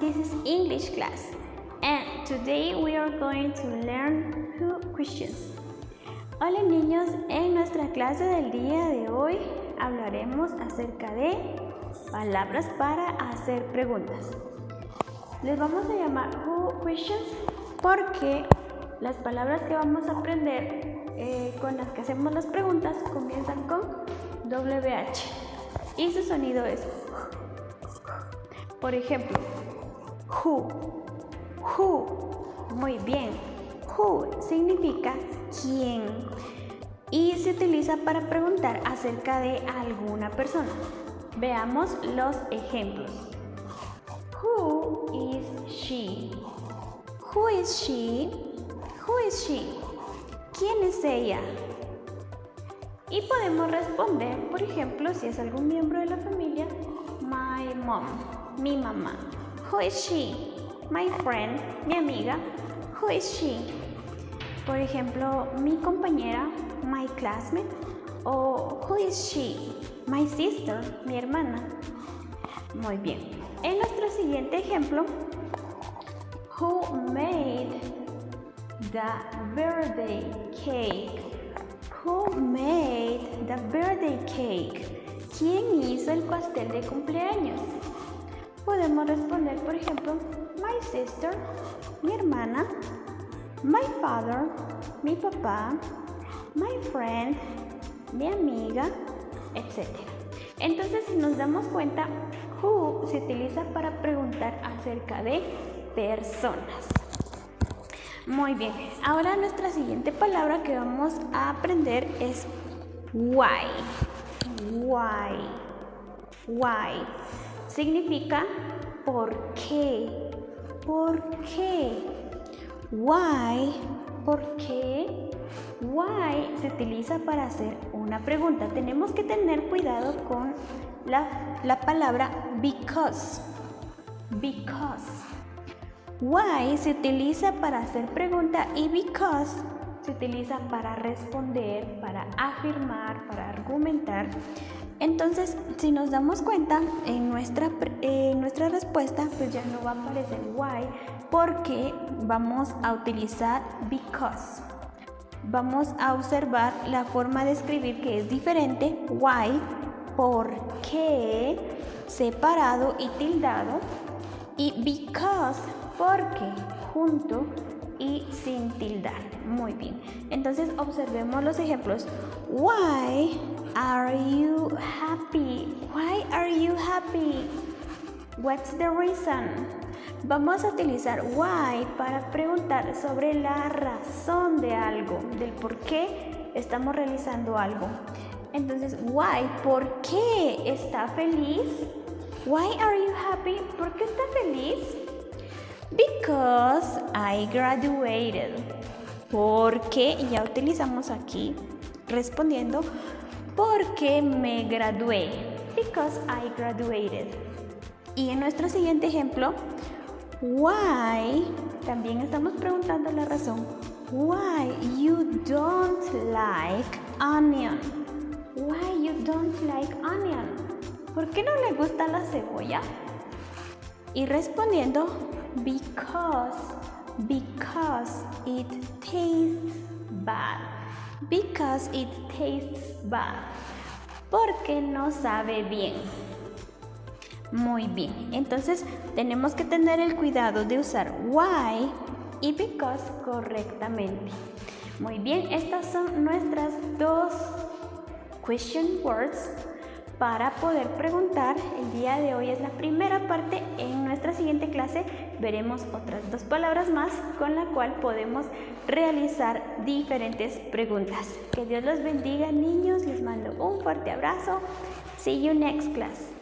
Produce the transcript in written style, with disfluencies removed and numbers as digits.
this is English class, and today we are going to learn 2 questions. Hola niños, en nuestra clase del día de hoy hablaremos acerca de palabras para hacer preguntas. Les vamos a llamar Who questions porque las palabras que vamos a aprender con las que hacemos las preguntas comienzan con WH y su sonido es por ejemplo, who, muy bien, who significa quién y se utiliza para preguntar acerca de alguna persona. Veamos los ejemplos. Who is she? Who is she? Who is she? ¿Quién es ella? Y podemos responder, por ejemplo, si es algún miembro de la familia, my mom, mi mamá. Who is she? My friend, mi amiga. Who is she? Por ejemplo, mi compañera, my classmate. O who is she? My sister, mi hermana. Muy bien. En nuestro siguiente ejemplo, who made the birthday cake? Who made the birthday cake? ¿Quién hizo el pastel de cumpleaños? Podemos responder, por ejemplo, my sister, mi hermana, my father, mi papá, my friend, mi amiga, etc. Entonces, si nos damos cuenta, who se utiliza para preguntar acerca de personas. Muy bien, ahora nuestra siguiente palabra que vamos a aprender es why. Why significa ¿por qué? ¿Por qué? Why, ¿por qué? Why se utiliza para hacer una pregunta. Tenemos que tener cuidado con la palabra because. Why se utiliza para hacer pregunta y because se utiliza para responder, para afirmar, para argumentar. Entonces, si nos damos cuenta, en nuestra respuesta pues ya no va a aparecer why porque vamos a utilizar because. Vamos a observar la forma de escribir que es diferente. Why, ¿por qué? Separado y tildado. Y because, porque, junto y sin tildar. Muy bien. Entonces observemos los ejemplos. Why are you happy? Why are you happy? What's the reason? Vamos a utilizar why para preguntar sobre la razón de algo, del por qué estamos realizando algo. Entonces, why, ¿por qué está feliz? Why are you happy? ¿Por qué está feliz? Because I graduated. Porque ya utilizamos aquí respondiendo porque me gradué. Because I graduated. Y en nuestro siguiente ejemplo, why, también estamos preguntando la razón. Why you don't like onion? Why you don't like onion? ¿Por qué no le gusta la cebolla? Y respondiendo, because it tastes bad. Because it tastes bad. Porque no sabe bien. Muy bien. Entonces tenemos que tener el cuidado de usar why y because correctamente. Muy bien. Estas son nuestras 2 question words para poder preguntar. El día de hoy es la primera parte. En nuestra siguiente clase veremos otras 2 palabras más con la cual podemos realizar diferentes preguntas. Que Dios los bendiga, niños. Les mando un fuerte abrazo. See you next class.